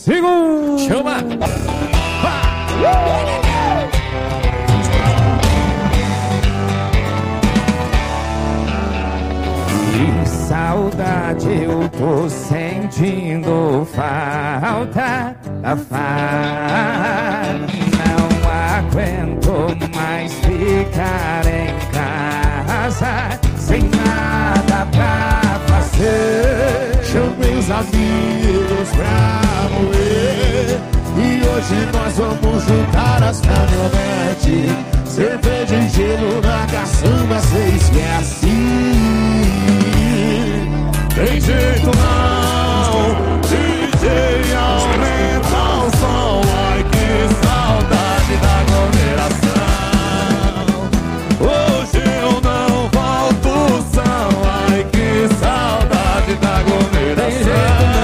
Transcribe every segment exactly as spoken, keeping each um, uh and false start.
Segura! Chama! Que saudade eu tô sentindo falta da farra. Não aguento mais ficar em casa sem nada pra fazer. Chamei os amigos pra moer e hoje nós vamos juntar as caminhonetes. Cerveja e gelo na caçamba, cê esquece. Tem jeito não, D J aumenta o som. Ai que saudade da aglomeração. Hoje eu não volto o som. Ai que saudade da aglomeração.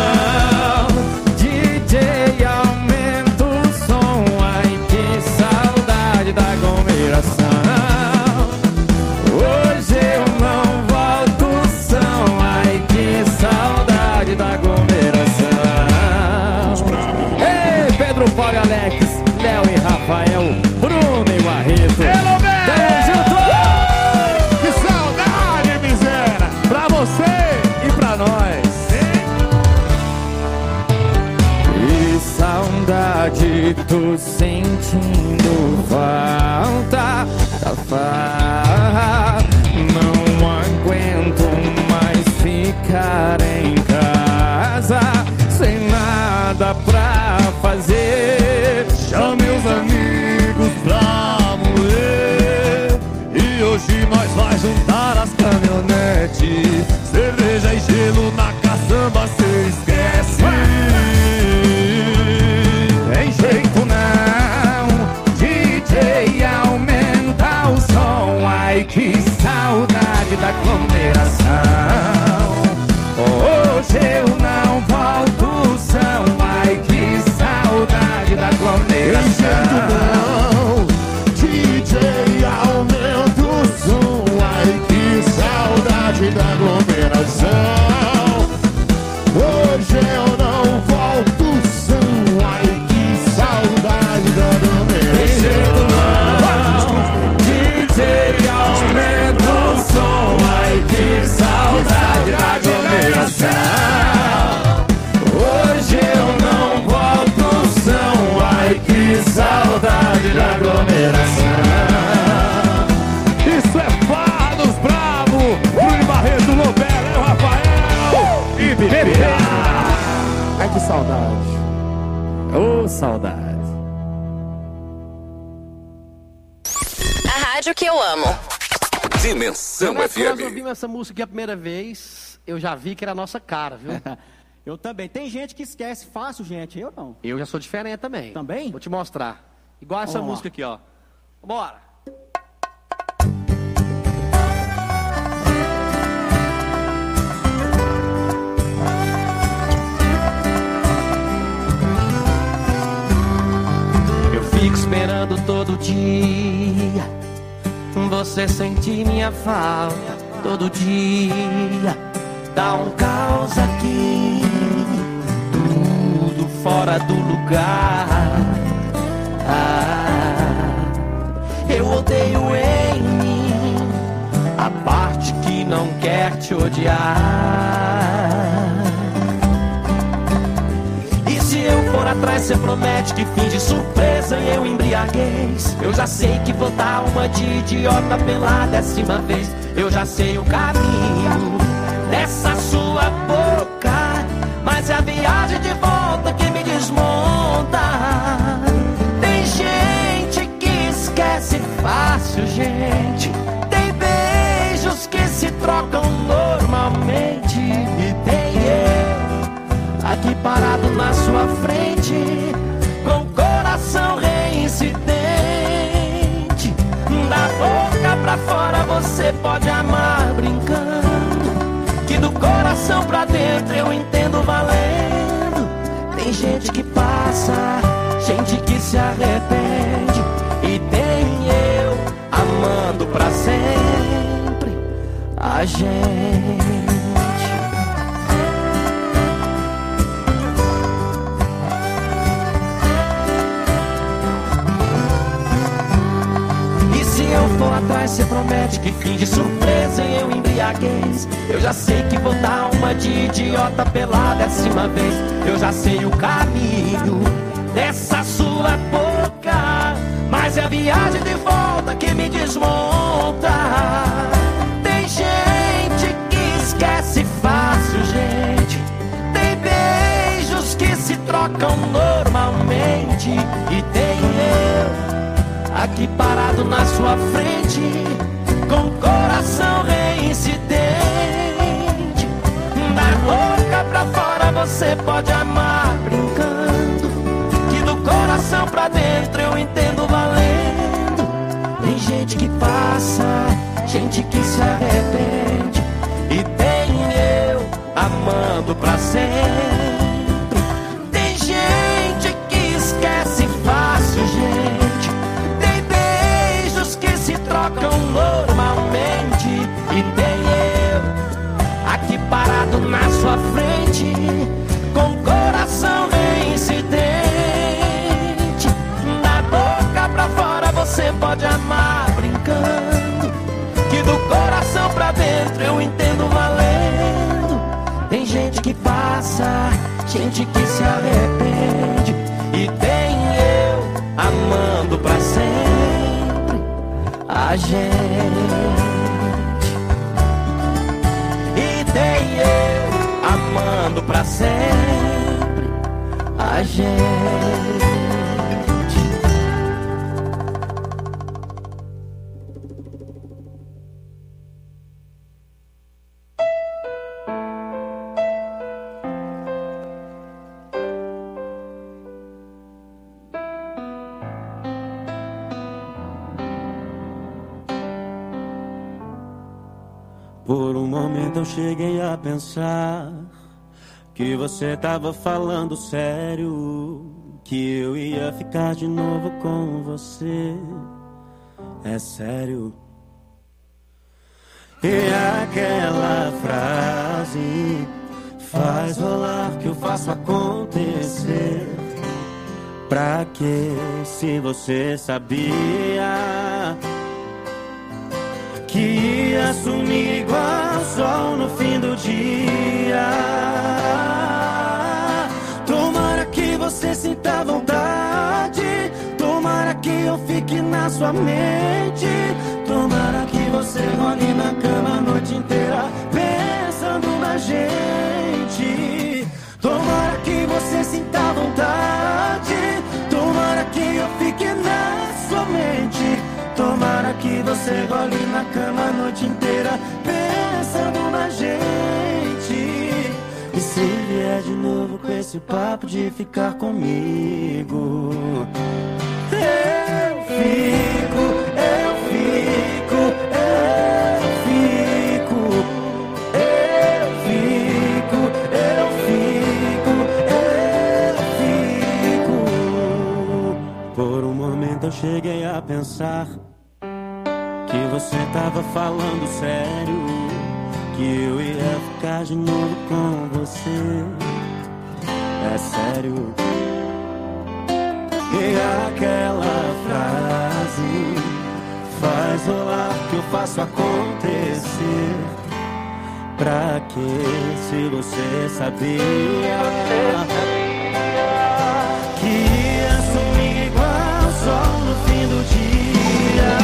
D J aumenta o som. Ai que saudade da aglomeração. Hoje eu não volto o som. Ai que saudade da aglomeração. Ei, Pedro, Paulo e Alex, Léo e Rafael, Bruno e Barreto. Hello, man! Tamo junto! Que saudade, miséria! Pra você e pra nós. Que saudade, tô sentindo falta da farra. Não aguento mais ficar em casa sem nada pra fazer. Chame os amigos pra moer e hoje nós vai juntar as caminhonetes. Cerveja e gelo na caçamba, cê esquece. Tem jeito não, D J aumenta o som. Ai que saudade da aglomeração. Hoje eu não volto o som. Ai que saudade da aglomeração. Não, D J aumenta o som. Ai que saudade da aglomeração. Hoje eu não volto o som. Ai que saudade da aglomeração. D J aumenta o som. Ai que saudade da aglomeração. Hoje eu não volto o som. Ai que saudade da aglomeração. Isso é Fados Bravo, Bruno Barreto, Lobel, eu, Rafael e Bebê. Ai que saudade. Ô, saudade. A rádio que eu amo. Dimensão Quando F nós M. ouvimos essa música aqui a primeira vez, eu já vi que era a nossa cara, viu? Eu também. Tem gente que esquece fácil, gente. Eu não. Eu já sou diferente também. Também? Vou te mostrar. Igual essa Vamos lá. música aqui, ó. Bora. Eu fico esperando todo dia você sentir minha falta todo dia. Dá um caos aqui, tudo fora do lugar. Ah, eu odeio em mim a parte que não quer te odiar. E se eu for atrás, cê promete que finge surpresa e eu embriaguez. Eu já sei que vou dar uma de idiota pela décima vez. Eu já sei o caminho dessa sua boca, mas é a viagem de volta que me desmonta. Tem gente que esquece fácil, gente. Tem beijos que se trocam normalmente. E tem eu aqui parado na sua frente, com o coração reincidente. Da boca pra fora você pode amar brincando, que do coração pra dentro eu entendo valendo. Tem gente que passa, gente que se arrepende, e tem eu amando pra sempre a gente. Cê promete que finge surpresa e eu embriaguez. Eu já sei que vou dar uma de idiota pela décima vez. Eu já sei o caminho dessa sua boca, mas é a viagem de volta que me desmonta. Tem gente que esquece fácil, gente. Tem beijos que se trocam normalmente. E tem eu aqui parado na sua frente, com o coração reincidente. Da boca pra fora você pode amar brincando, que do coração pra dentro eu entendo valendo. Tem gente que passa, gente que se arrepende, e tem eu amando pra sempre. Tem gente que esquece fácil, gente. Tem beijos que se trocam normalmente. E tem eu aqui parado na sua frente, com o coração reincidente. Da boca pra fora você pode amar brincando, que do coração pra dentro eu entendo valendo. Tem gente que passa, gente que se arrepende, e tem eu amando pra sempre a gente. E tem eu amando pra sempre a gente. Por um momento eu cheguei a pensar que você tava falando sério, que eu ia ficar de novo com você. É sério. E aquela frase faz rolar que eu faço acontecer. Pra que, se você sabia que ia sumir igual sol no fim do dia? Tomara que você sinta vontade, tomara que eu fique na sua mente, tomara que você role na cama a noite inteira pensando na gente. Tomara que você sinta vontade, tomara que eu fique na sua mente, tomara que você role na cama a noite inteira pensando na gente. E se vier de novo com esse papo de ficar comigo, eu fico, eu fico, eu fico, eu fico, eu fico, eu fico. Por um momento eu cheguei a pensar que você tava falando sério, que eu ia ficar de novo com você. É sério. E aquela frase faz rolar que eu faço acontecer. Pra que, se você sabia que ia sumir igual sol no fim do dia?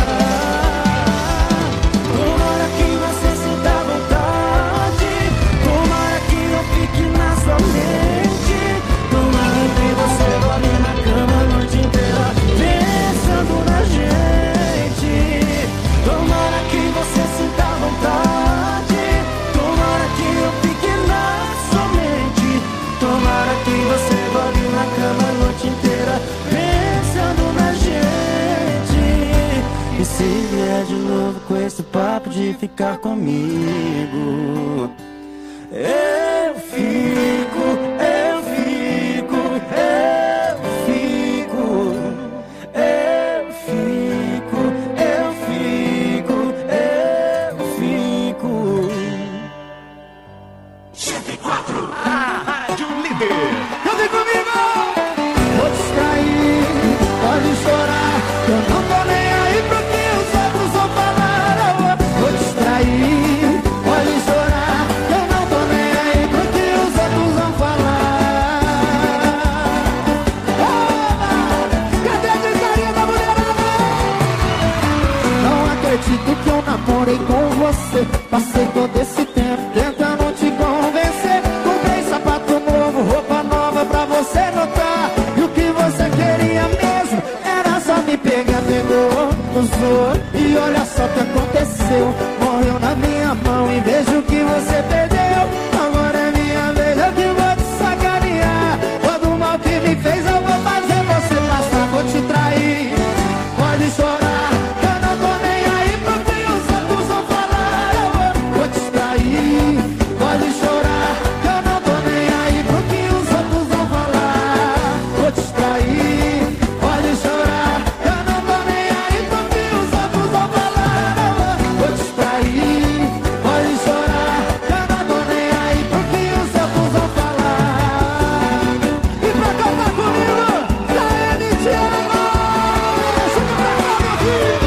Tomara que você sinta vontade, tomara que eu fique na sua mente, tomara que você role na cama a noite inteira pensando na gente. Tomara que você sinta vontade, tomara que eu fique na sua mente, tomara que você role na cama a noite inteira pensando na gente. E se vier de novo com esse papo de ficar comigo, eu fico, eu fico, eu fico, eu fico, eu fico, eu fico. cento e quatro, a Rádio Líder. Cante comigo! Vou distrair, pode chorar, eu não tô nem aí pro que os outros vão falar. que aconteceu. Morreu na minha mão e vejo que você perdeu. Agora é minha vez, eu que vou te sacanear. Todo o mal que me fez eu vou fazer você passar. Vou te trair, pode chorar, eu não tô nem aí pro que os outros vão falar. Eu vou, vou te trair, pode chorar, eu não tô nem aí pro que os outros vão falar. Vou te trair, pode chorar, eu não tô nem aí pro que os outros vão falar. Eu vou, vou te trair, pode chorar, eu não tô nem aí pro que os outros vão falar. E pra cantar comigo, da M T M, deixa eu cantar, meu filho.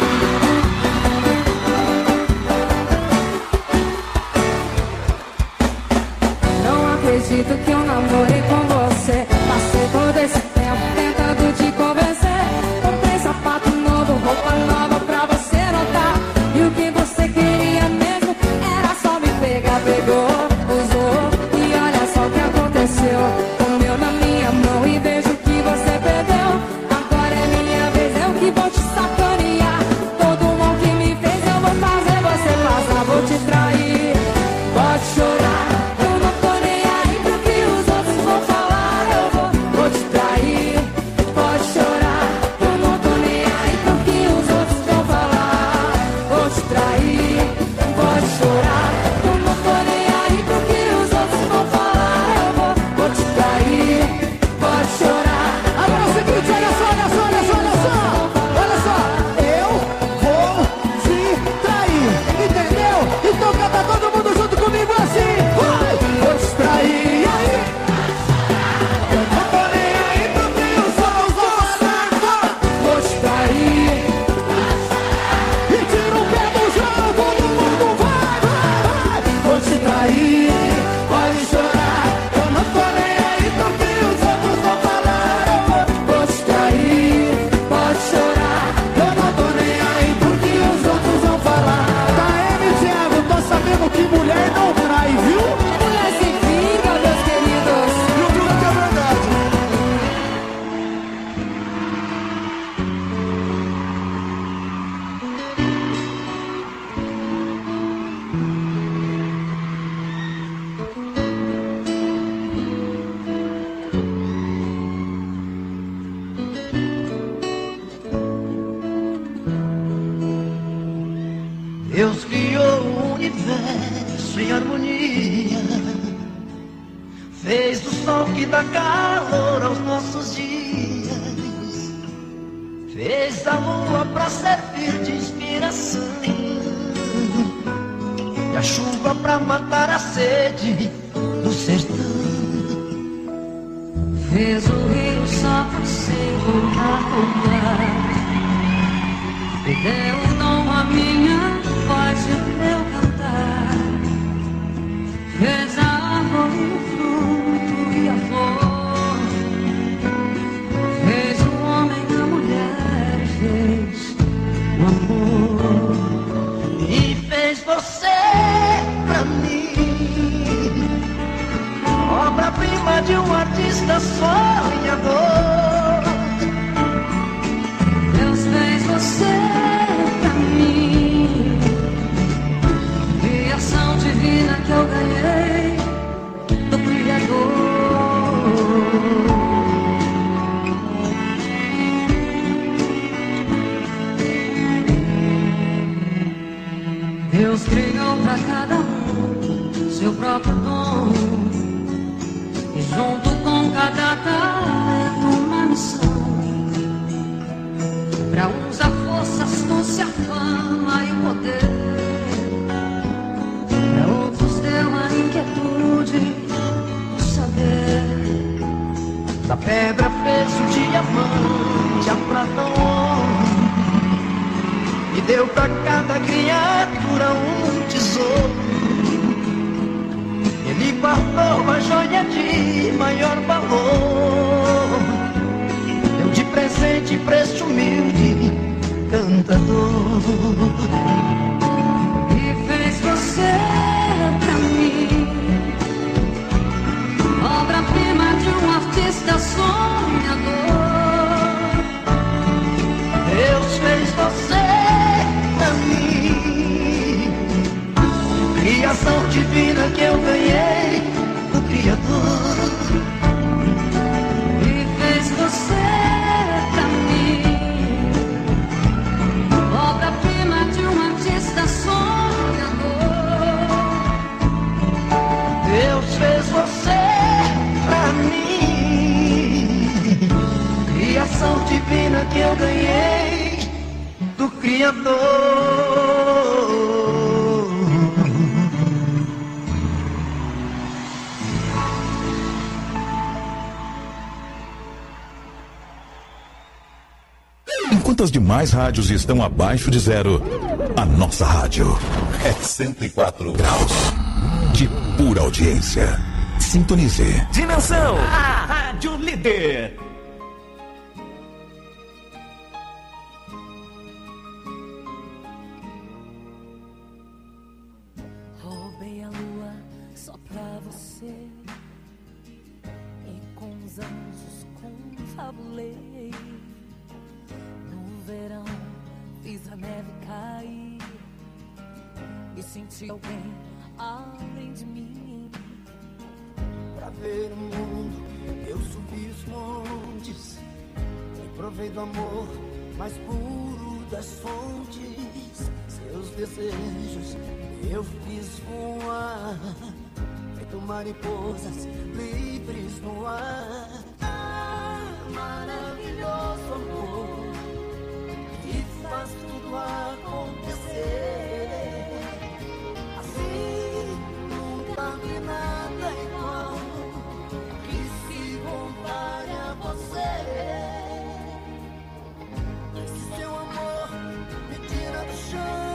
Não acredito que eu namorei com você. Passei todo esse tempo tentando te convencer. Comprei sapato novo, roupa nova pra você notar. E o que você queria mesmo era só me pegar. Pegou, usou e olha só o que aconteceu. Comeu na minha mão e vejo que você perdeu. Agora é minha vez, eu que vou te sacanear. Todo o mal que me fez eu vou fazer você passar. Vou te trair, pode chorar, eu não tô nem aí pro que os outros vão falar. Eu vou, vou te trair, pode chorar, eu não tô nem aí pro que os outros vão falar. Vou te trair, pode chorar, eu não tô nem aí pro que os outros vão falar. Eu vou, vou te trair, pode chorar. Agora é o seguinte, olha só, olha só, olha só, olha só. Olha só, eu vou te trair, entendeu? Então canta todo mundo junto comigo assim. Vai! Vou te trair, e aí? Eu não tô nem aí pro que os outros vão falar. Vou te trair. E tira o pé do chão, todo mundo vai, vai, vai. Vou te trair, pode chorar, eu não tô nem aí pro que os outros vão falar. Eu vou, vou te trair, pode chorar, eu não tô nem aí pro que os outros vão falar. Tá, M, Thiago, tô sabendo que mulher não trai, viu? Mulher se vinga, meus queridos. E o duro que é verdade. Deus criou o universo em harmonia, fez do sol que dá calor aos nossos dias, fez a lua pra servir de inspiração e a chuva pra matar a sede do sertão. Fez o rio só pra se encontrar com o mar. Me deu o dom a minha voz e o meu cantar. Fez a árvore, o fruto e a flor. Fez o homem, a mulher e fez o amor. E fez você pra mim, obra-prima de um artista sonhador. Deus fez você pra mim, criação divina que eu ganhei do Criador. Deus criou pra cada um seu próprio dom, e junto com cada talento uma missão. Pra uns a força, astúcia, a fama e o poder. Pra outros deu a inquietude, o saber. Da pedra fez o diamante, a prata o ouro, e deu pra cada criatura um tesouro. Ele guardou a joia de maior valor, deu de presente pra este humilde cantador. E fez você pra mim, obra-prima de um artista sonhador. Deus fez você pra mim, divina que eu ganhei do Criador E fez você pra mim, obra-prima de um artista sonhador. Deus fez você pra mim, criação divina que eu ganhei do Criador. Enquanto as demais rádios estão abaixo de zero, a nossa rádio é cento e quatro graus de pura audiência. Sintonize. Dimensão, a rádio líder. Roubei a lua só pra você e com os anjos confabulei. No verão fiz a neve cair e senti alguém além de mim. Pra ver o mundo eu subi os montes e provei do amor mais puro das fontes. Seus desejos eu fiz voar, feito mariposas livres no ar. Ah, maravilhoso amor que faz tudo acontecer. Assim nunca vi nada igual que se compare a você. Esse seu amor me tira do chão,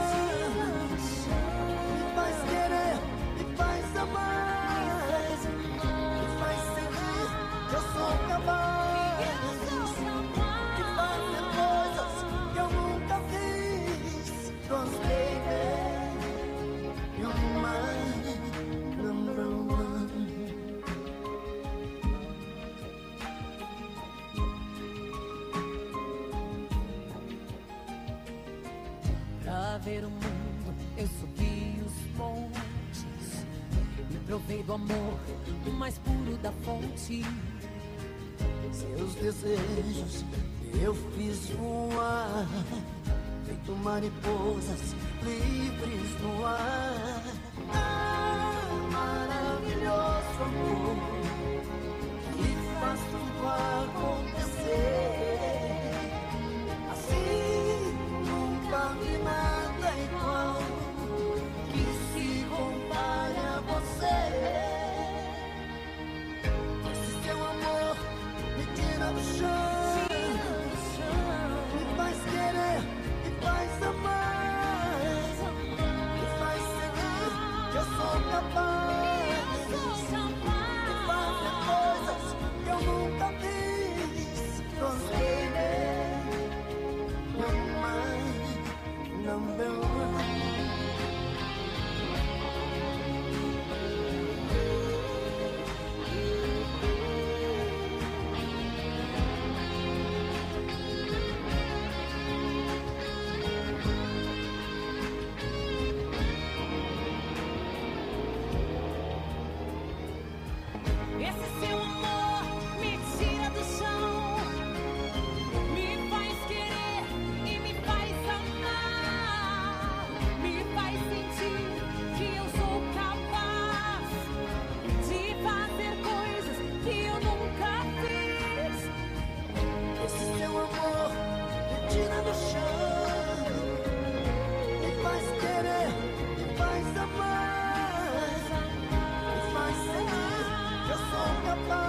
me faz querer, me faz amar, me faz sentir que eu sou capaz, que fazer coisas que eu nunca fiz. Cause baby, you're my number one. Pra ver o mundo eu subi os montes e provei do amor o mais puro da fonte. Seus desejos eu fiz voar, feito mariposas livres no ar. Ah, maravilhoso amor que faz tudo acontecer. Assim nunca vi nada igual que se compare a você. Esse seu amor me tira do chão, me faz querer, me faz amar, me faz sentir que eu sou capaz de fazer coisas que eu nunca fiz. Cause baby, you're my number one. Esse seu amor me tira do chão, me faz querer e me faz amar, me faz sentir que eu sou capaz de fazer coisas que eu nunca fiz. Esse seu amor me tira do chão, me faz querer, me faz amar, me faz sentir que eu sou capaz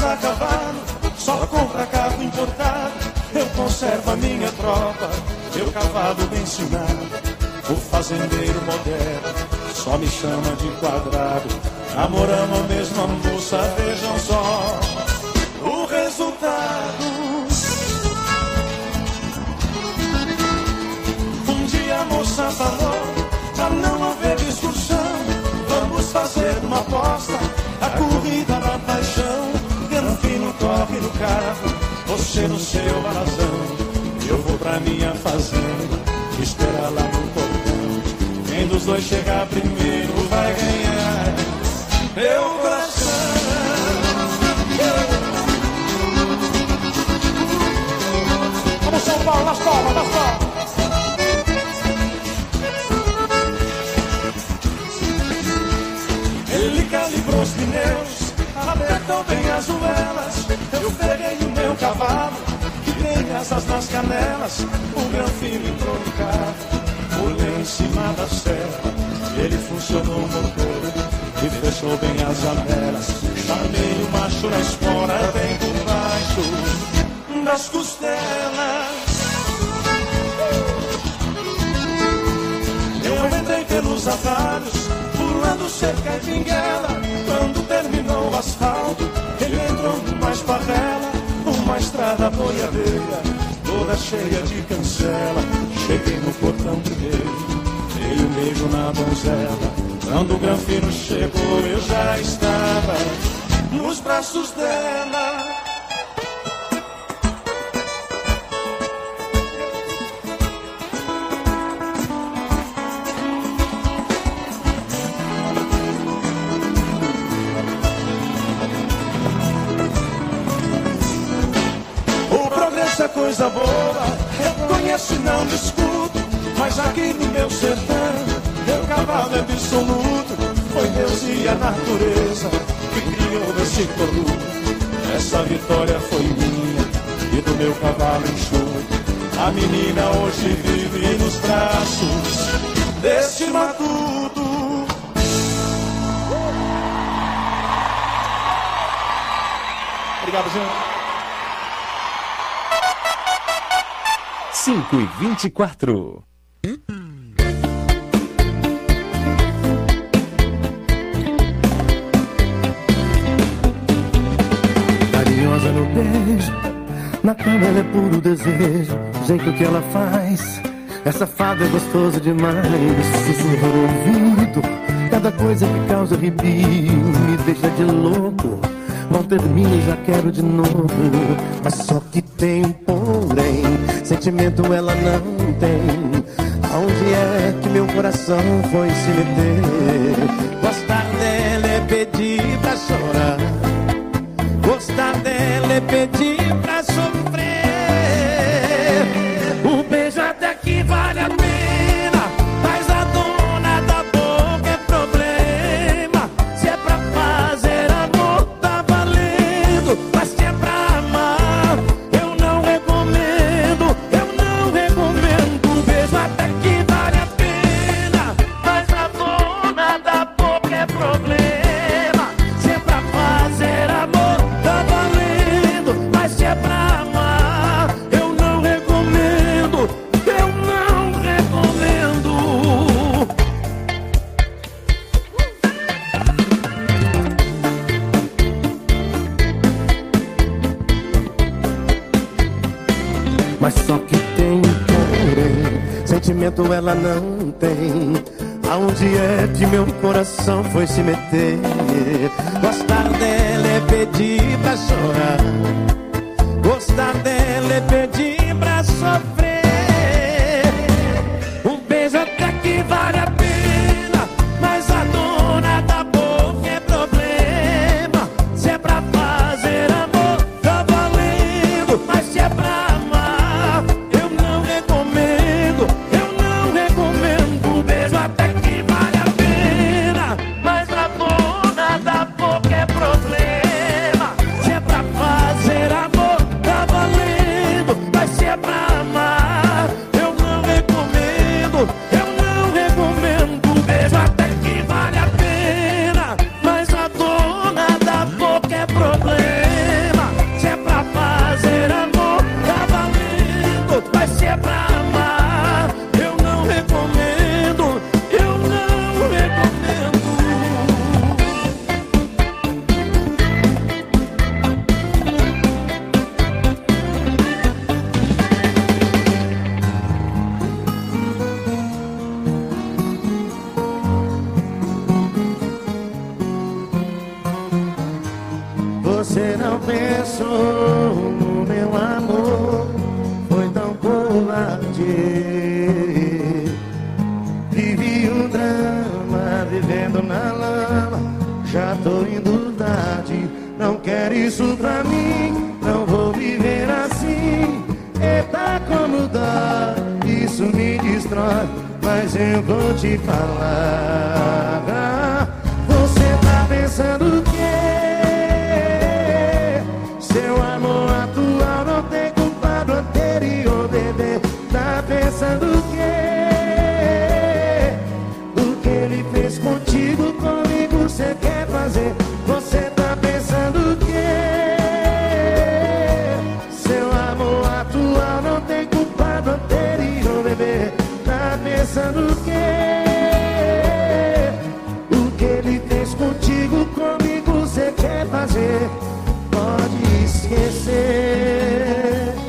a cavalo, só compra carro importado. Eu conservo a minha tropa, meu cavalo bem ensinado. O fazendeiro moderno só me chama de quadrado. Namoramos a mesma moça, vejam só o resultado. Um dia a moça falou, pra não haver discussão, vamos fazer uma aposta, a corrida da paixão. Granfino corre no carro, você no seu alazão. Eu vou pra minha fazenda, espera lá no portão. Quem dos dois chegar primeiro vai ganhar meu coração. Vamos São Paulo, nas palmas, nas palmas. Ele calibrou os pneus, apertou bem as ruelas. Eu peguei o meu cavalo, que tem asas nas canelas. O Granfino entrou no carro, pulei em cima da serra. Ele funcionou o motor e fechou bem as janelas. Chamei o macho na espora, bem por baixo das costelas. Eu entrei pelos atalhos, pulando cerca e pinguela. Quando terminou o asfalto, ele entrou numa esparrela, uma estrada boiadeira, toda cheia de cancela. Cheguei no portão primeiro, dei um beijo na donzela. Quando o Granfino chegou, eu já estava nos braços dela. É coisa boa, reconheço e não discuto, mas aqui no meu sertão, meu cavalo é absoluto. Foi Deus e a natureza que criou esse produto. Essa vitória foi minha e do meu cavalo enxuto. A menina hoje vive nos braços deste matuto. Obrigado, gente. cinco e vinte e quatro. Carinhosa no beijo, na cama ela é puro desejo. O jeito que ela faz, essa fada é gostoso demais. Sussurra no ouvido, cada coisa que causa arrepio me deixa de louco. Mal termina e já quero de novo. Mas só que tem um porém, sentimento ela não tem. Aonde é que meu coração foi se meter? Gostar dela é pedir pra chorar, gostar dela é pedir pra sofrer. Um beijo até que vale a pena, mas a dona da boca é problema. Se é pra fazer amor, tá valendo. Mas se é pra amar, eu não recomendo, eu não recomendo. Um beijo até que vale a pena, mas a dona da boca é problema. Se é pra fazer amor, tá valendo. Mas se é pra amar, eu não recomendo, eu não recomendo. Mas só que tem um porém, sentimento ela não tem. Aonde é que meu coração foi se meter? Gostar dela é pedir pra chorar, gostar dela é pedir pra sofrer. Um beijo até que vale a pena, mas a dona da boca é problema. Se é pra fazer amor, tá valendo. Mas se é pra amar, eu não recomendo, eu não recomendo. Um beijo até que vale a pena, mas a dona da boca é problema. Se é pra fazer amor, tá valendo. Mas se é pra amar, eu não recomendo, eu não recomendo. Você não pensou no meu amor, foi tão covarde. Vivi um drama, vivendo na lama, já tô indo tarde. Não quero isso pra mim, não vou viver assim. Eita como dói, isso me destrói, mas eu vou te falar. Você tá pensando o quê? Seu amor atual não tem culpa do anterior, bebê. Tá pensando o quê? O que ele fez contigo, comigo você quer fazer? Você tá pensando o quê? Seu amor atual não tem culpa do anterior, bebê. Tá pensando o quê? O que ele fez contigo, comigo você quer fazer? Pode esquecer.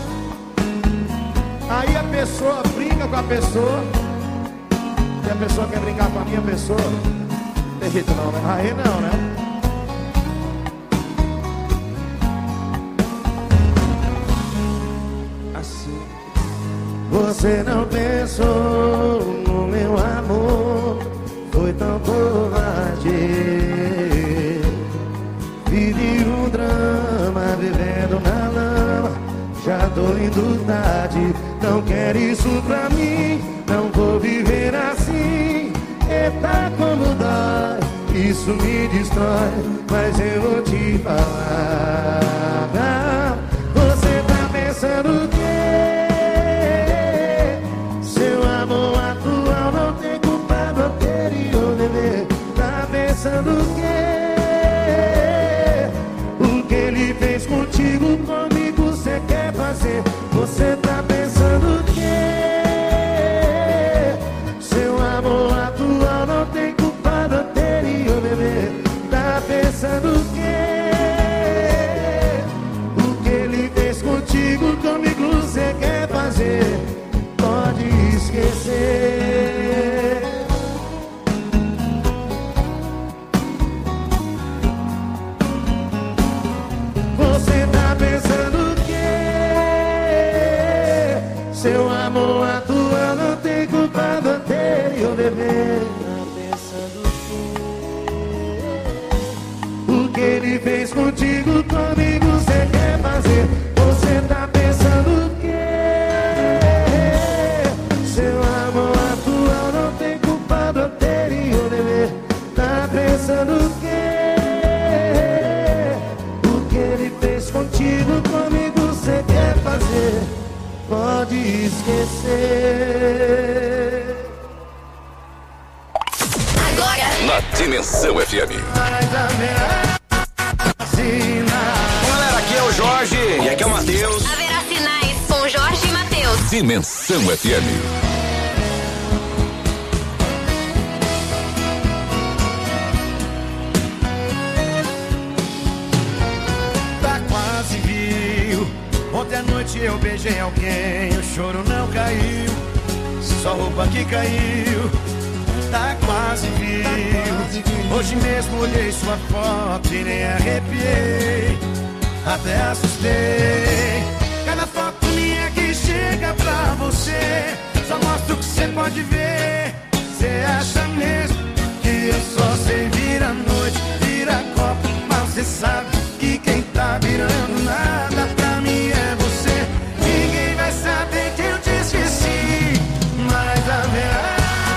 Aí a pessoa brinca com a pessoa e a pessoa quer brincar com a minha pessoa. Não tem jeito não, né? Aí não, né? Assim. Você não pensou no meu amor, foi tão covarde. Vivi um drama, vivendo na lama, já tô indo tarde. Não quero isso pra mim, não vou viver assim. Eita como dói, isso me destrói, mas eu vou te falar. Você tá pensando o quê? Seu amor atual não tem culpa do anterior, bebê. Tá pensando o quê? O que ele fez contigo, comigo você quer fazer? Você tá pensando o quê? Seu amor atual não tem culpa do anterior, bebê. Tá pensando o quê? O que ele fez contigo, comigo você quer fazer? Pode esquecer. Você tá pensando o quê? Seu amor atual não tem culpa do anterior, bebê. Tá pensando o quê? O que ele fez contigo, comigo você quer fazer? Você tá pensando o quê? Seu amor atual não tem culpa do anterior, bebê. Tá pensando o quê? O que ele fez contigo, comigo você quer fazer? Pode esquecer. Agora, na Dimensão F M. Galera, aqui é o Jorge e aqui é o Matheus. Haverá sinais com Jorge e Matheus. Dimensão F M. Tá quase viu. Ontem à noite eu beijei alguém, o choro não caiu, só roupa que caiu. Tá quase viu. Hoje mesmo olhei sua foto e nem arrepiei, até assustei. Cada foto minha que chega pra você só mostra o que você pode ver. Você acha mesmo que eu só sei virar noite, virar copo, mas você sabe que quem tá virando nada pra mim é você. Ninguém vai saber que eu te esqueci, mas haverá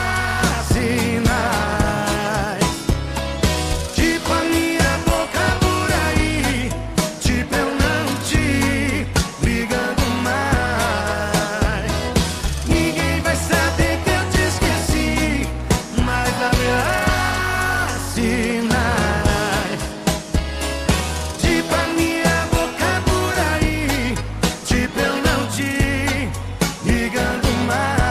sinais, tipo a minha boca por aí, tipo eu não te ligando mais. Ninguém vai saber que eu te esqueci, mas haverá sinais, tipo a minha boca por aí, tipo eu não te ligando mais.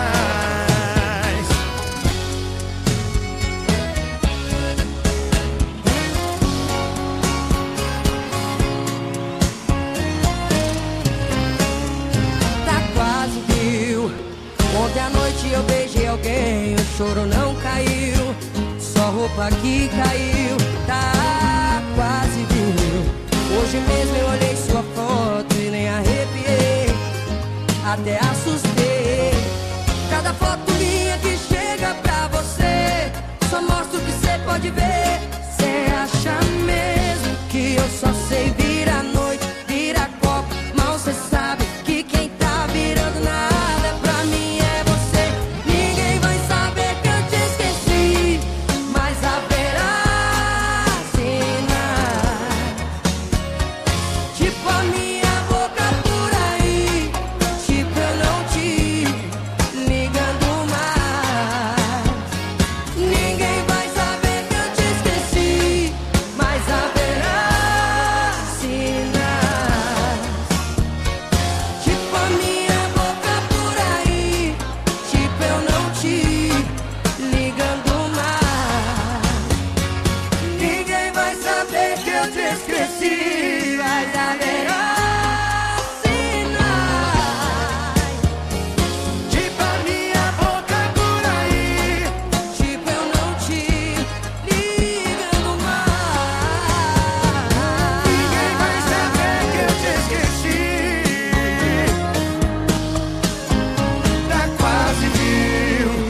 Tá quase viu. Ontem à noite eu beijei alguém, o choro não caiu, só roupa que caiu. Tá quase viu. Hoje mesmo eu olhei sua foto e nem arrepiei, até assustei. Cada foto minha que chega pra você só mostra o que você pode ver. Cê acha mesmo que eu só sei virar noite, virar copo? Mal cê sabe que quem tá virando nada pra mim é você. Ninguém vai saber que eu te esqueci, mas haverá sinais, tipo a minha boca por aí, tipo eu não te ligando mais. Ninguém vai saber que eu te esqueci, mas haverá sinais, tipo a minha boca por aí, tipo eu não te ligando mais. Ninguém vai saber que eu te esqueci, mas haverá sinais, tipo a minha boca por aí, tipo eu não te ligando mais. Ninguém vai saber que eu te esqueci, tá quase mil.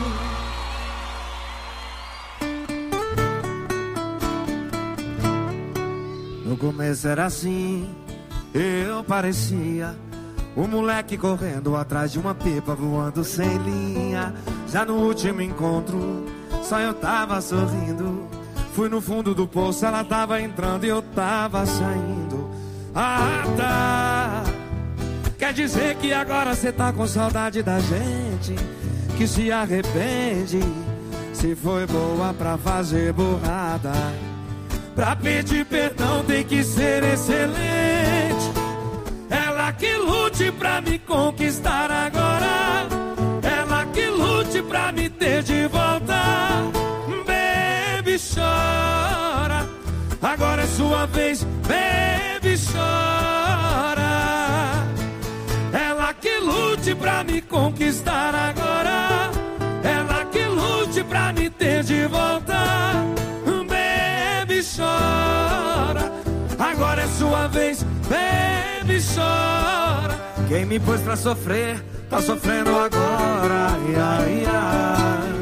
No começo era assim, eu parecia um moleque correndo atrás de uma pipa voando sem linha. Já no último encontro, só eu tava sorrindo. Fui no fundo do poço, ela tava entrando e eu tava saindo. Ah, tá. Quer dizer que agora cê tá com saudade da gente, que se arrepende, se foi boa pra fazer burrada. Pra pedir perdão tem que ser excelente. Ela que lute pra me conquistar agora, ela que lute pra me ter de volta. Baby, chora, agora é sua vez. Baby, chora, ela que lute pra me conquistar agora, ela que lute pra me ter de volta. Baby, chora, agora é sua vez. Baby, chora. Quem me pôs pra sofrer, tá sofrendo agora. Ai, ai, ai.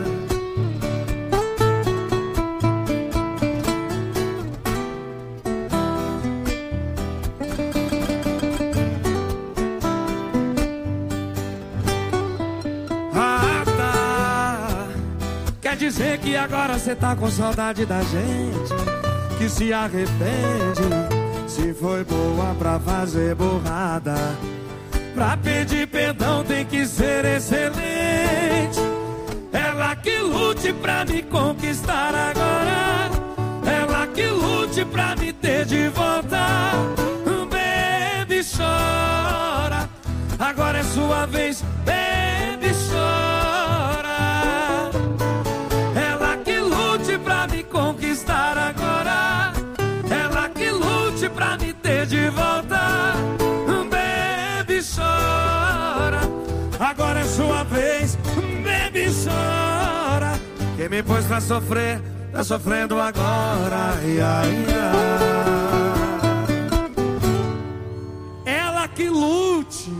Ah, tá. Quer dizer que agora cê tá com saudade da gente, que se arrepende, se foi boa pra fazer burrada. Pra pedir perdão tem que ser excelente. Ela que lute pra me conquistar agora, ela que lute pra me ter de volta. Baby, chora, agora é sua vez. Baby, chora, ela que lute pra me conquistar agora, ela que lute pra me ter de volta. Baby, chora, agora é sua vez. Baby, chora. Quem me pôs pra sofrer, tá sofrendo agora. Ai, ai, ai. Ela que lute.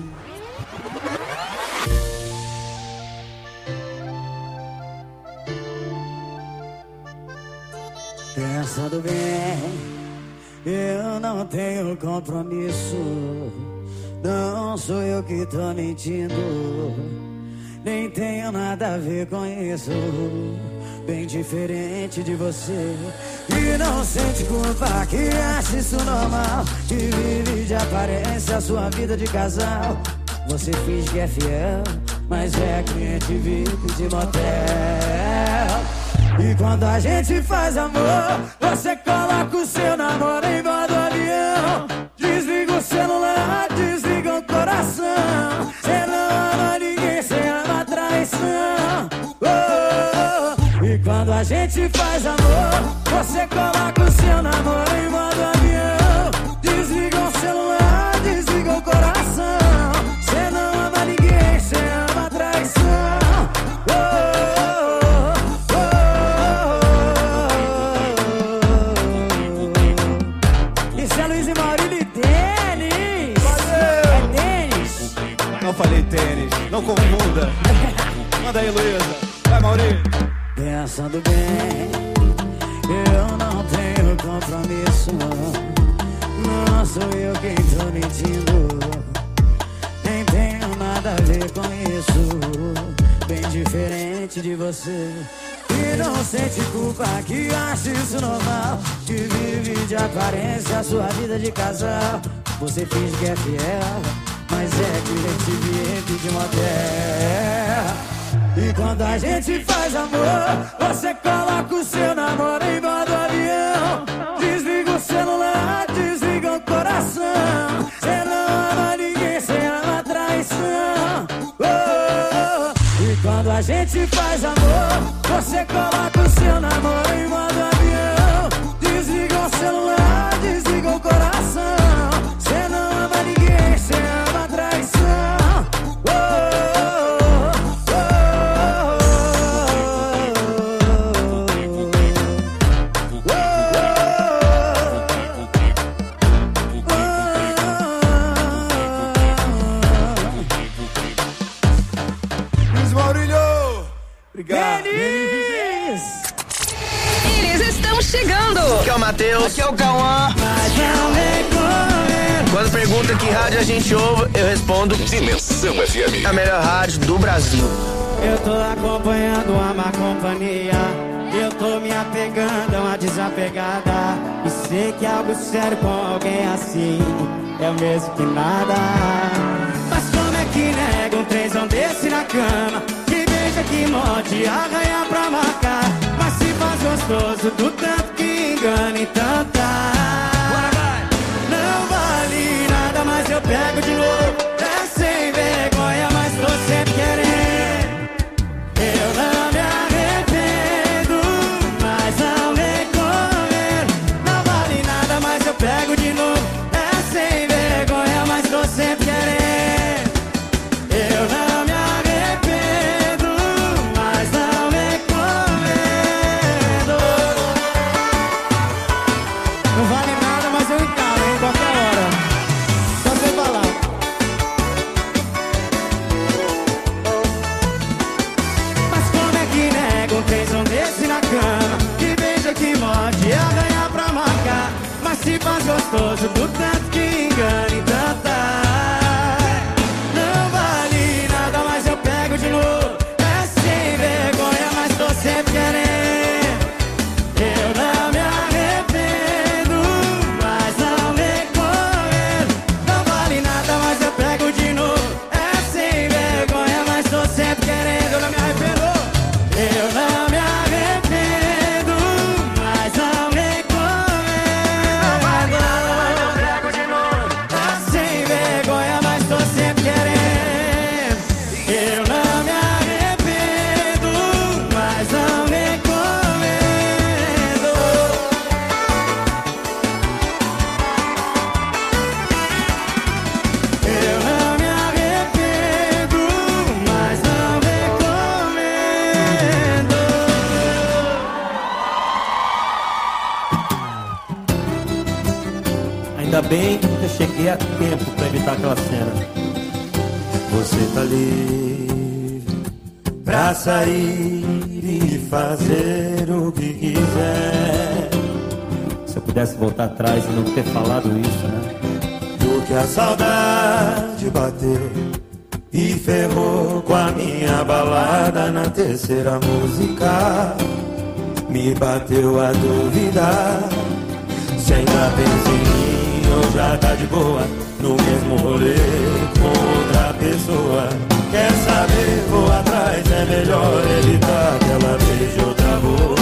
Pensando bem, eu não tenho compromisso. Não sou eu que tô mentindo, nem tenho nada a ver com isso. Bem diferente de você, e não sente culpa, que acha isso normal, que vive de aparência a sua vida de casal. Você finge que é fiel, mas é cliente V I P de motel. E quando a gente faz amor, você coloca o seu namoro em modo avião. Desliga o celular, desliga o coração. Cê não ama ninguém, cê ama traição. Oh, oh. E quando a gente faz amor, você coloca o seu namoro em modo avião. Desliga o celular, desliga o coração. Cê não ama ninguém, cê ama traição. Oh, oh, oh, oh. Isso é Luiz e Maurício. não confunda. Manda aí, Luísa. Vai, Maurício. Pensando bem, eu não tenho compromisso. Não sou eu quem tô mentindo. Nem tenho nada a ver com isso. Bem diferente de você. E não sente culpa que acha isso normal. Que vive de aparência a sua vida de casal. Você finge que é fiel, mas é cliente V I P de motel. E quando a gente faz amor, você coloca o seu namoro em modo avião. Desliga o celular, desliga o coração. Cê não ama ninguém, cê ama traição. Oh, oh, oh. E quando a gente faz amor, você coloca o seu namoro em modo avião. Desliga o celular, desliga o coração. Cê não ama ninguém, cê ama traição. Oh, oh, obrigado. Eles! Eles estão chegando! Aqui é o Matheus. Aqui é o Cauã. Quando pergunta que rádio a gente ouve, eu respondo Dimensão F M. A melhor rádio do Brasil. Eu tô acompanhando a má companhia. Eu tô me apegando a uma desapegada. E sei que algo sério com alguém assim é o mesmo que nada. Mas como é que nega um trenzão desse na cama? Que morde, arranha pra marcar. Mas se faz gostoso do tanto que engana, então tá. Não vale nada, mas eu pego de novo. É sem vergonha, mas tô sempre querendo. Eu não me arrependo, mas não recomendo. Não vale nada, mas eu pego de novo. É sem vergonha, mas tô sempre querendo. Eu não me arrependo, mas não recomendo. Não vale nada, mas eu encaro, hein, qualquer hora. Só você falar. Mas como é que nega um trenzão desse na cama? Que beija, que morde, arranha pra marcar. Mas se faz gostoso do tanto que engana, então tá. Não vale nada, mas eu pego de novo. É sem vergonha, mas tô sempre querendo. Eu não me arrependo, mas não recomendo. Não vale nada, mas eu pego de novo. É sem vergonha, mas tô sempre querendo. Eu não me arrependo. Eu não me arrependo, mas não recomendo. Não vale nada, mas eu pego de novo. É sem vergonha, mas tô sempre querendo. Eu não me arrependo, mas não recomendo. Eu não me arrependo, mas não recomendo. Ainda bem que eu cheguei a tempo pra evitar aquela cena. Você tá livre pra sair e fazer o que quiser. Se eu pudesse voltar atrás e não ter falado isso, né? Porque a saudade bateu e ferrou com a minha balada. Na terceira música me bateu a duvidar se ainda pensa em mim ou já tá de boa no mesmo rolê com outra pessoa. Quer saber, vou atrás, é melhor evitar que ela beije outra boca.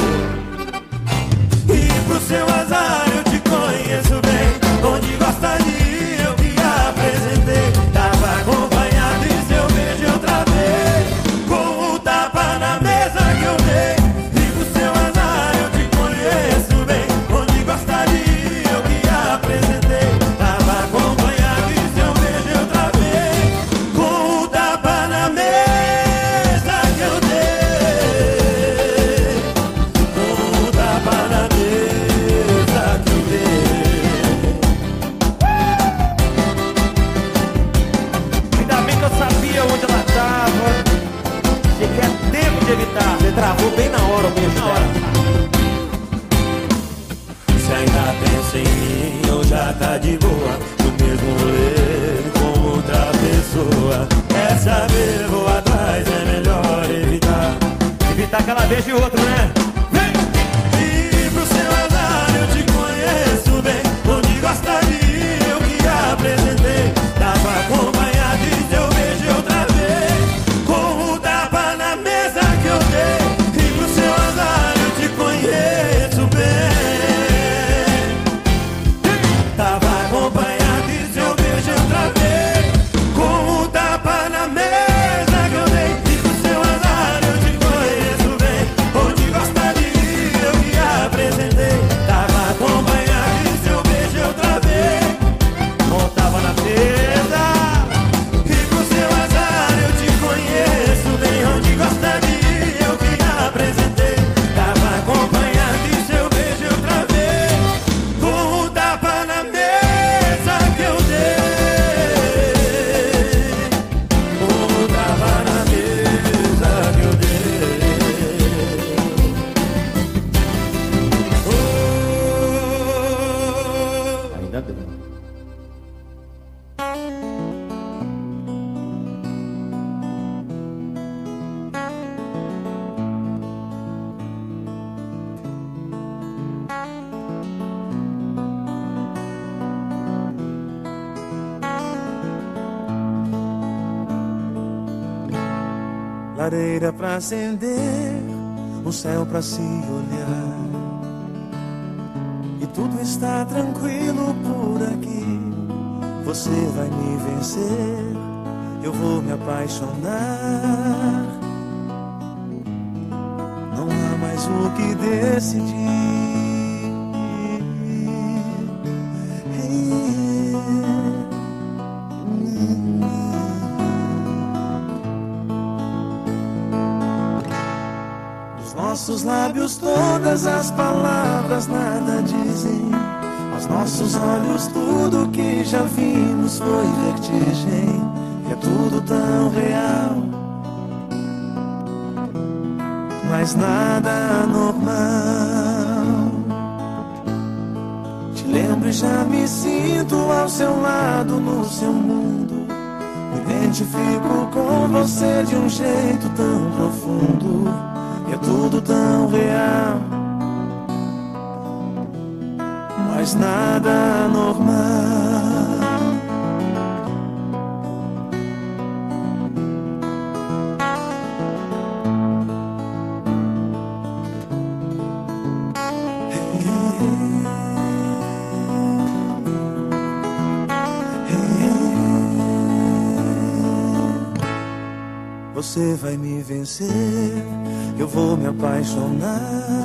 E pro seu azar eu te conheço bem, onde gosta de ir eu que apresentei. Tava acompanhado e seu beijo outra vez, com o tapa na mesa que eu dei. E pro seu azar eu te conheço bem, onde gosta de ir eu que apresentei. Tava acompanhado e seu beijo outra vez, com o tapa na mesa que eu dei. Com o tapa na mesa tá de boa, no mesmo rolê com outra pessoa. Quer saber, vou atrás, é melhor evitar. Evitar que ela beije o outro, né? Vem! E pro seu azar eu te conheço bem. Onde gosta de ir, eu que apresentei. Tava acompanhado e teu beijo outra vez. Com o tapa na mesa que eu dei. E pro seu azar eu te conheço bem. Tava acompanhado e teu beijo outra vez. Com o tapa na mesa que eu dei. E pro seu azar eu te conheço bem. Onde gosta de ir, eu que apresentei. Tava acompanhado e teu beijo outra vez. Montava na mesa. E pro seu azar eu te conheço bem. Onde gosta de ir, eu que apresentei. Tava acompanhado e seu beijo outra vez. Com o tapa na mesa que eu dei. Com o tapa na mesa que eu dei. Ainda bem. Lareira pra acender, um céu pra se olhar. E tudo está tranquilo por aqui. Você vai me vencer, eu vou me apaixonar. Não há mais o que decidir. Nossos lábios todas as palavras nada dizem. Aos nossos olhos tudo que já vimos foi vertigem. E é tudo tão real, mas nada anormal. Te lembro e já me sinto ao seu lado no seu mundo. Me identifico com você de um jeito tão profundo. E é tudo tão real, mas nada anormal. Você vai me vencer, eu vou me apaixonar.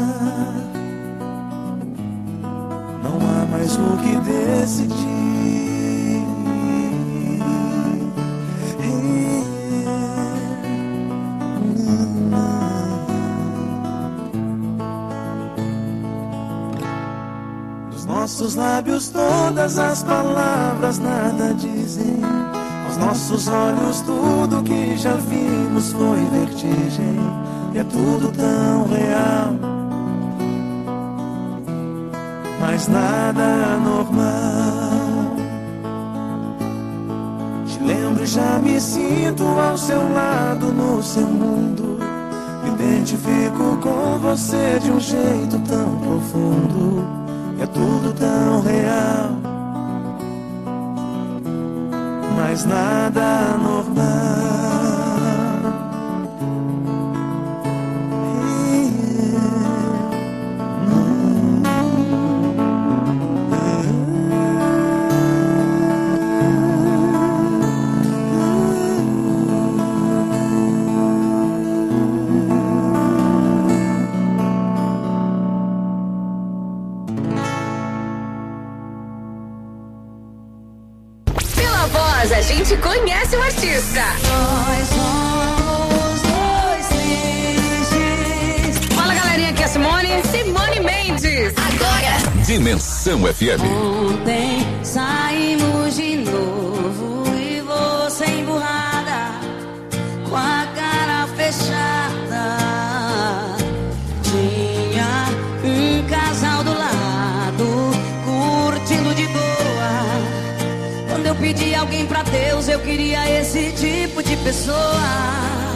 Não há mais o que decidir. Dos nossos lábios todas as palavras nada dizem. Aos nossos olhos tudo que já vimos foi vertigem. E é tudo tão real, mas nada anormal. Te lembro e já me sinto ao seu lado no seu mundo. Me identifico com você de um jeito tão profundo. E é tudo tão real, mas nada anormal. A gente conhece o artista. Nós somos dois tristes. Fala, galerinha, aqui é a Simone. Simone Mendes. Agora. Dimensão F M. Ontem saímos de novo e você emburrada, com a cara fechada. Tinha um casal do lado, curtindo de boa. pedi alguém pra Deus, eu queria esse tipo de pessoa.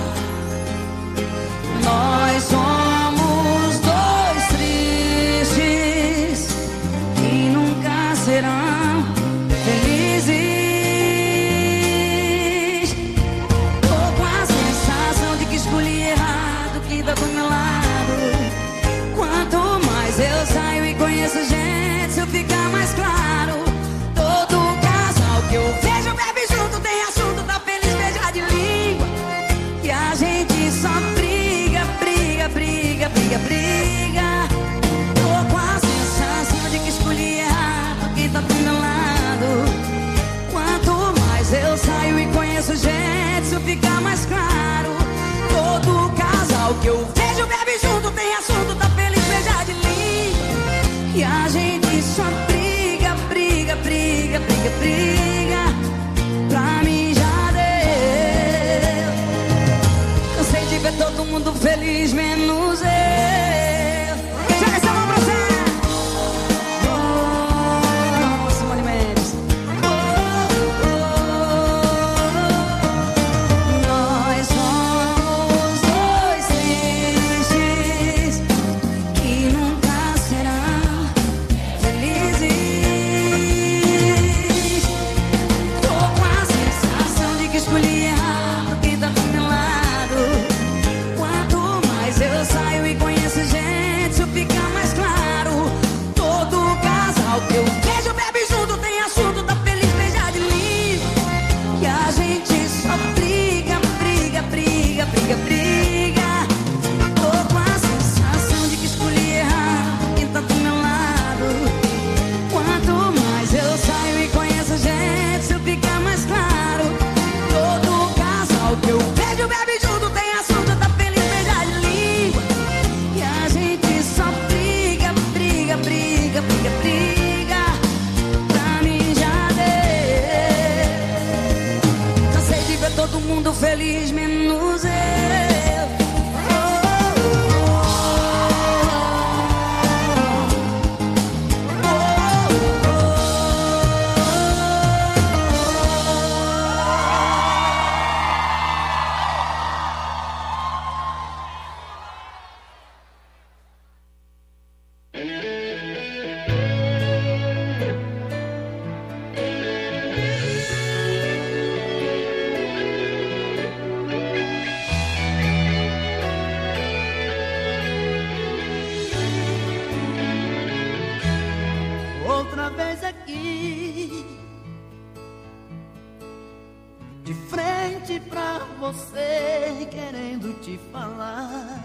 Nós somos dois tristes que nunca serão felizes. Tô com a sensação de que escolhi errado, que tá do meu lado. Quanto mais eu saio e conheço gente, isso fica mais claro. Todo casal que eu vejo bebe junto, tem assunto, tá feliz, beija de língua. E a gente só briga, briga, briga, briga, briga. Tô com a sensação de que escolhi errado, que tá do meu lado. Quanto mais eu saio e conheço gente, isso fica mais claro. Todo casal que eu vejo bebe junto, tem assunto, tá feliz, beija de língua. E a gente só briga, briga, briga, briga, briga. Pra mim já deu. Cansei de ver todo mundo feliz, menos eu. Joga essa mão pra você. Oh, Simone Mendes. Oh, oh, oh. Nós somos dois tristes que nunca serão felizes. Tô com a sensação de que escolhi errado, que tá do meu lado. Quanto mais eu saio e conheço gente, isso fica mais claro. Todo casal que eu vejo bebe junto, tem assunto, tá feliz, beija de língua. E a gente só briga, briga, briga, briga, briga. Tô com a sensação de que escolhi errado, quem tá do meu lado. Quanto mais eu saio e conheço gente, isso fica mais claro. Todo casal que eu vejo bebe junto, tem assunto, tá feliz, beija de língua. E a gente só briga, briga, briga, briga, briga. Pra mim já deu. Cansei de ver todo mundo feliz, menos eu. Outra vez aqui, de frente pra você, querendo te falar.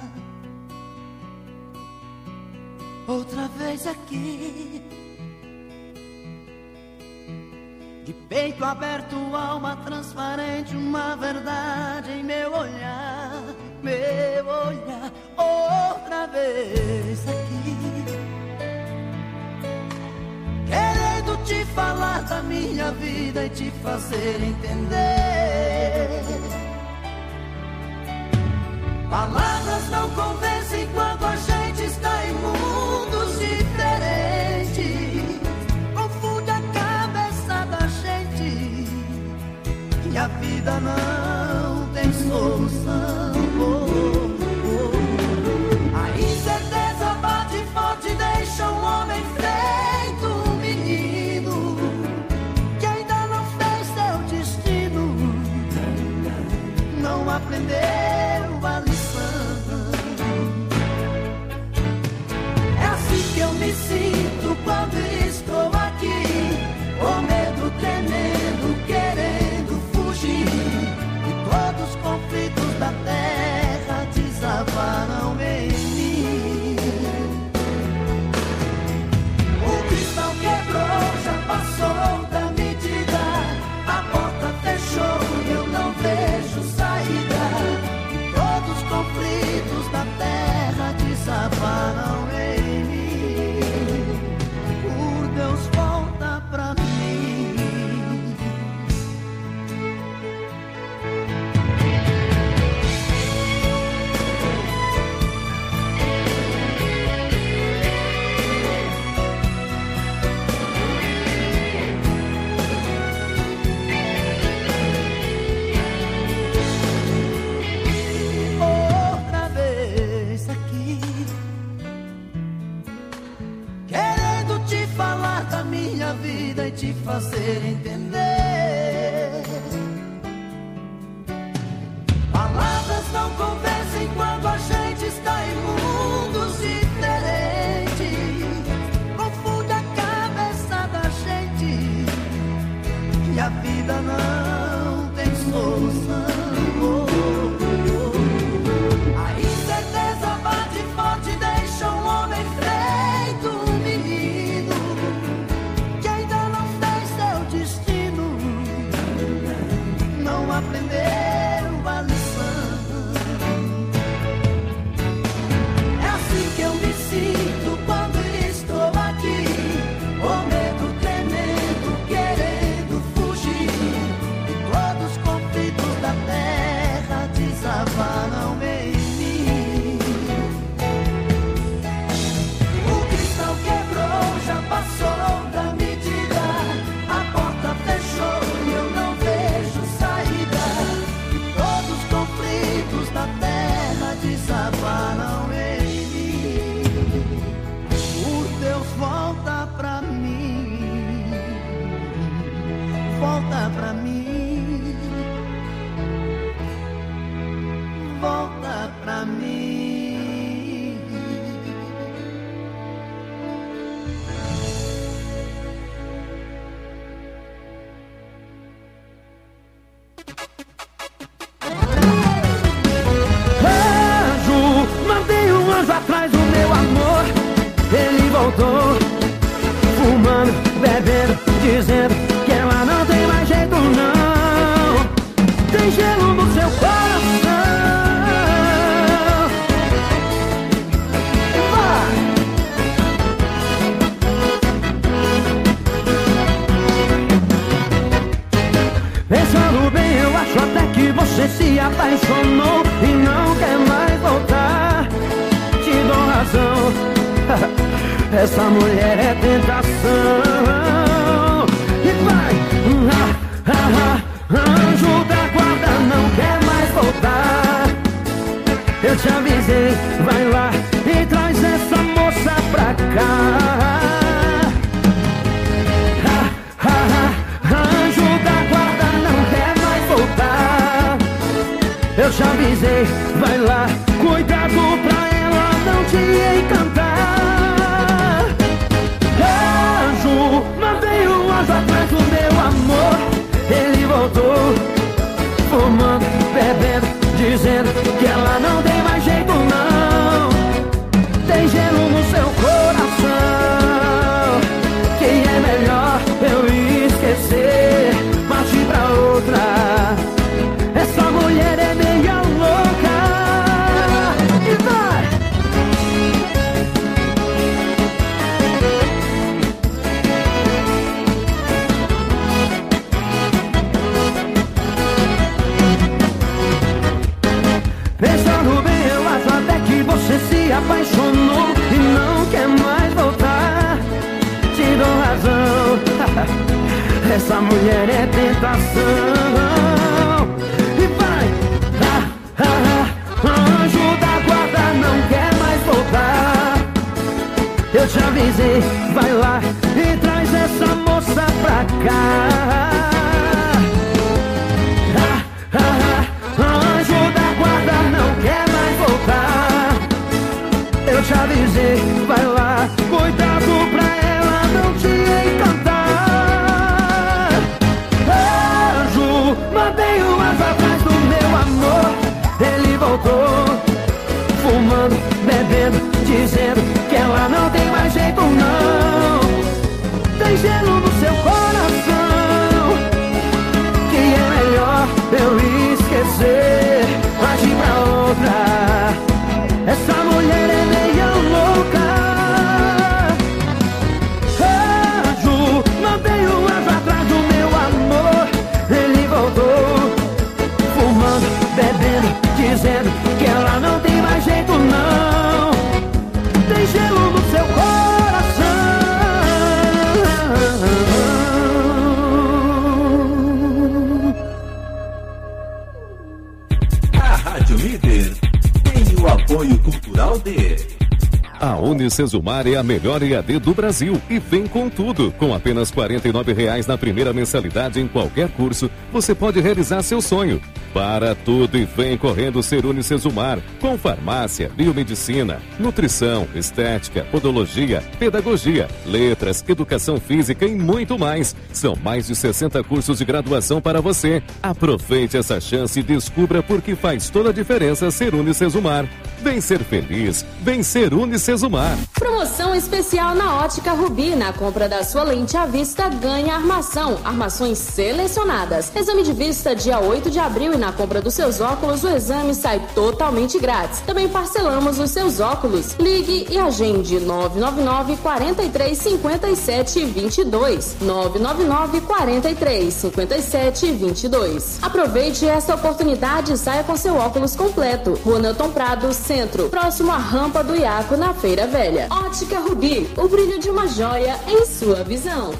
Outra vez aqui, de peito aberto, alma transparente, uma verdade em meu olhar, meu olhar. Outra vez aqui, querendo te falar da minha vida e te fazer entender. Palavras não convencem quando a gente está em mundos diferentes. Confunde a cabeça da gente e a vida não tem solução. Oh, oh. A incerteza bate forte, deixa um homem feito um menino que ainda não fez seu destino, não aprendeu a lição. É assim que eu me sinto quando estou aqui, com medo, tremendo, querendo fugir. E todos os conflitos da terra desavaram em mim. O cristal quebrou, já passou da medida. A porta fechou e eu não vejo saída. E todos os conflitos da terra desavaram em mim. falar da minha vida e te fazer entender. Palavras não convencem quando a gente está em mundos diferentes. Confunde a cabeça da gente e a vida não tem solução. Oh, oh, oh. A incerteza bate forte, deixa um homem feito um menino que ainda não fez seu destino, não aprendeu a lição. É assim que eu me sinto quando estou aqui, com medo tremendo, querendo fugir. E todos os conflitos da terra desabaram em mim. O cristal quebrou, já passou da medida. A porta fechou e eu não vejo saída. E todos os conflitos da terra desabaram em mim. Por Deus, volta pra mim. Volta pra mim. Volta pra mim. Anjo, mandei um anjo atrás do meu amor. Ele voltou, fumando, bebendo, dizendo que ela não tem mais jeito não. Tem gelo no seu coração. Vai! Pensando bem, eu acho até que você se apaixonou e não quer mais voltar. Te dou razão. Essa mulher é tentação. E vai! Ah, ah, ah, anjo da guarda não quer mais voltar. Eu te avisei, vai lá e traz essa moça pra cá. Ah, ah, ah, anjo da guarda não quer mais voltar. Eu te avisei, vai lá, cuidado pra ela não te encantar. Anjo, mandei um anjo atrás do meu amor. Ele voltou, fumando, bebendo, dizendo que ela não tem mais jeito não. Tem gelo no seu coração, que é melhor eu esquecer, partir pra outra. Essa mulher é meia louca. E vai! Pensando bem, eu acho até que você se apaixonou e não quer mais voltar. Te dou razão. Essa mulher é tentação. E vai! Ah, ah, ah, anjo da guarda não quer mais voltar. Eu te avisei, vai lá e traz essa moça pra cá. Ah, ah, ah, anjo da guarda não quer mais voltar. Eu te avisei, vai lá, cuidado pra ela não te encantar. Anjo, mandei um anjo atrás do meu amor. Ele voltou, fumando, bebendo, dizendo que ela não tem mais jeito não. Tem gelo no seu coração, que é melhor eu esquecer, partir pra outra. Essa mulher é meia louca. A Unicesumar é a melhor E A D do Brasil e vem com tudo. Com apenas quarenta e nove reais na primeira mensalidade em qualquer curso, você pode realizar seu sonho. Para tudo e vem correndo ser Unicesumar, com farmácia, biomedicina, nutrição, estética, podologia, pedagogia, letras, educação física e muito mais. São mais de sessenta cursos de graduação para você. Aproveite essa chance e descubra por que faz toda a diferença ser Unicesumar. Vem ser feliz, vem ser Unicesumar. Promoção especial na Ótica Rubi. Na compra da sua lente à vista, ganha armação. Armações selecionadas. Exame de vista dia oito de abril e na compra dos seus óculos, o exame sai totalmente grátis. Também parcelamos os seus óculos. Ligue e agende nove nove nove, quatro três, cinco sete, dois dois. nove nove nove, quatro três, cinco sete, dois dois. Aproveite esta oportunidade e saia com seu óculos completo. Rua Nelton Prado, Centro, próximo à rampa do Iaco, na Feira Velha. Ótica Rubi, o brilho de uma joia em sua visão.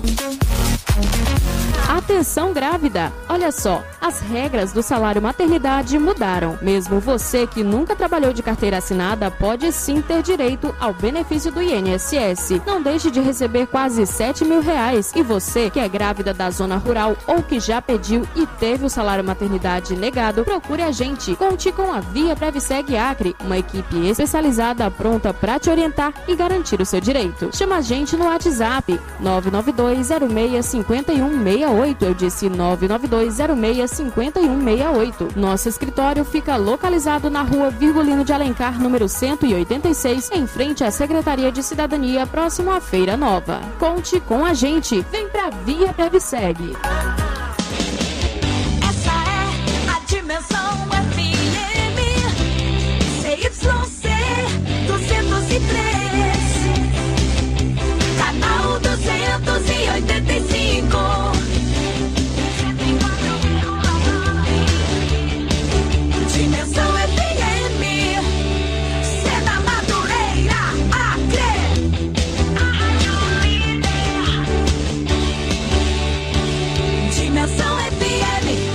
Atenção grávida! Olha só, as regras do salário maternidade mudaram. Mesmo você que nunca trabalhou de carteira assinada pode sim ter direito ao benefício do I N S S. Não deixe de receber quase sete mil reais. E você que é grávida da zona rural ou que já pediu e teve o salário maternidade negado, procure a gente. Conte com a Via Previseg Acre, uma equipe especializada pronta para te orientar e garantir o seu direito. Chama a gente no WhatsApp nove nove dois zero seis cinco um seis oito. Eu disse nove nove dois zero seis cinco um seis oito. Nosso escritório fica localizado na rua Virgulino de Alencar, número cento e oitenta e seis, em frente à Secretaria de Cidadania, próximo à Feira Nova. Conte com a gente. Vem pra Via Previseg. Essa é a Dimensão F M. C Y C duzentos e três. Canal duzentos e oitenta e cinco. Dimensão F M, Seda Madureira, Acre. Dimensão F M.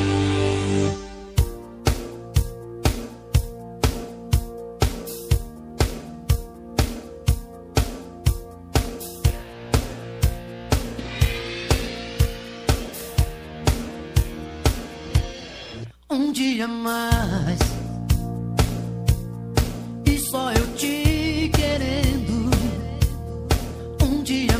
Um dia mais e só eu te querendo. Um dia